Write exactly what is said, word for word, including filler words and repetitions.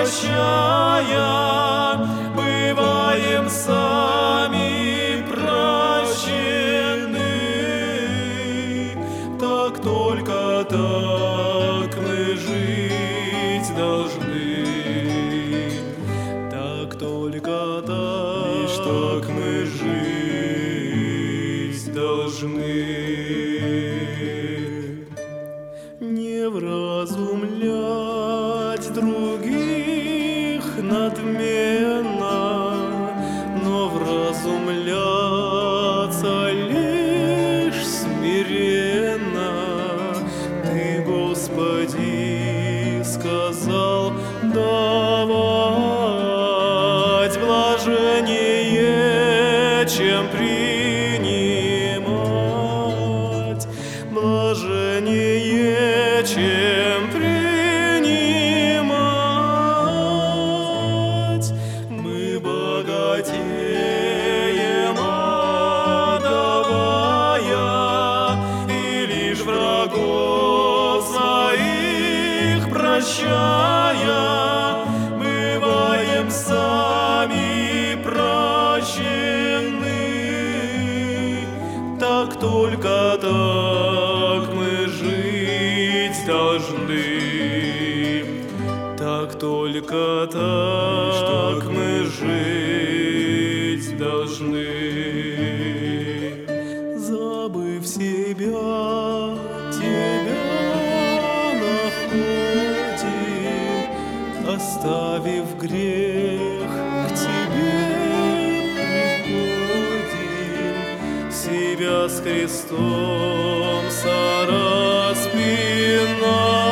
прощая, бываем сами прощены. Так только так мы жить должны, так только так, лишь так мы жить должны. Не вразумлять других надменно, но вразумляться лишь смиренно. Ты, Господи, сказал давать блаженнее, чем принимать, блаженнее, чем принимать. Мы богатеем, отдавая, и лишь врагов своих прощая, бываем сами прощены. Так только так мы жить должны, так только так мы жить должны. Забыв себя, тебя находим, оставив грех, к тебе приходим. Себя с Христом сораспинаем.